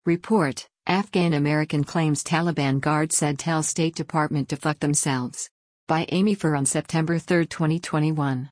Report: Afghan American claims Taliban guard said tell State Department to fuck themselves. By Amy Furr on September 3, 2021.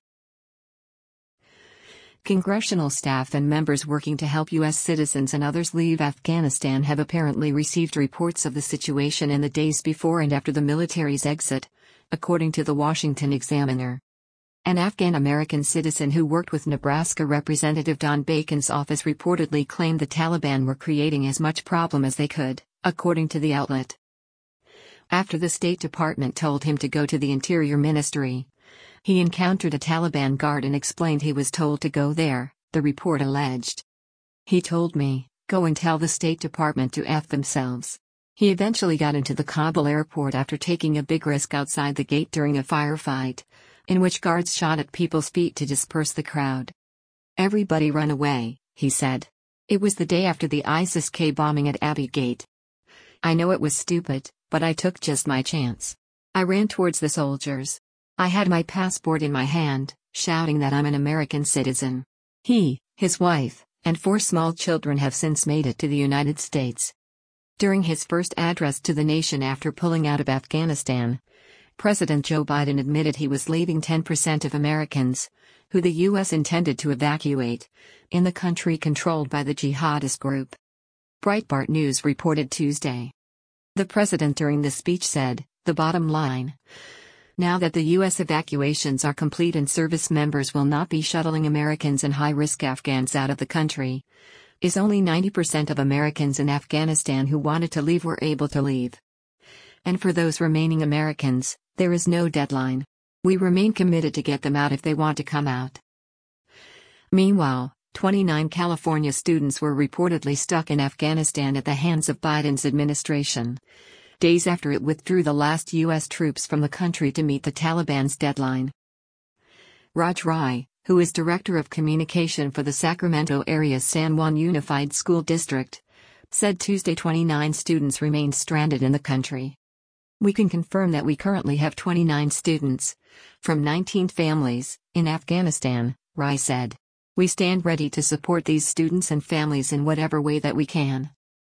Congressional staff and members working to help U.S. citizens and others leave Afghanistan have apparently received reports of the situation in the days before and after the military's exit, according to the Washington Examiner. An Afghan-American citizen who worked with Nebraska Representative Don Bacon's office reportedly claimed the Taliban were creating as much problem as they could, according to the outlet. After the State Department told him to go to the Interior Ministry, he encountered a Taliban guard and explained he was told to go there, the report alleged. He told me, go and tell the State Department to F themselves. He eventually got into the Kabul airport after taking a big risk outside the gate during a firefight, in which guards shot at people's feet to disperse the crowd. Everybody run away, he said. It was the day after the ISIS-K bombing at Abbey Gate. I know it was stupid, but I took just my chance. I ran towards the soldiers. I had my passport in my hand, shouting that I'm an American citizen. He, his wife, and 4 small children have since made it to the United States. During his first address to the nation after pulling out of Afghanistan, President Joe Biden admitted he was leaving 10% of Americans, who the U.S. intended to evacuate, in the country controlled by the jihadist group. Breitbart News reported Tuesday. The president during the speech said, the bottom line. Now that the U.S. evacuations are complete and service members will not be shuttling Americans and high-risk Afghans out of the country, is only 90% of Americans in Afghanistan who wanted to leave were able to leave. And for those remaining Americans, there is no deadline. We remain committed to get them out if they want to come out. Meanwhile, 29 California students were reportedly stuck in Afghanistan at the hands of Biden's administration, days after it withdrew the last U.S. troops from the country to meet the Taliban's deadline. Raj Rai, who is Director of Communication for the Sacramento area's San Juan Unified School District, said Tuesday 29 students remained stranded in the country. We can confirm that we currently have 29 students, from 19 families, in Afghanistan, Rai said. We stand ready to support these students and families in whatever way that we can.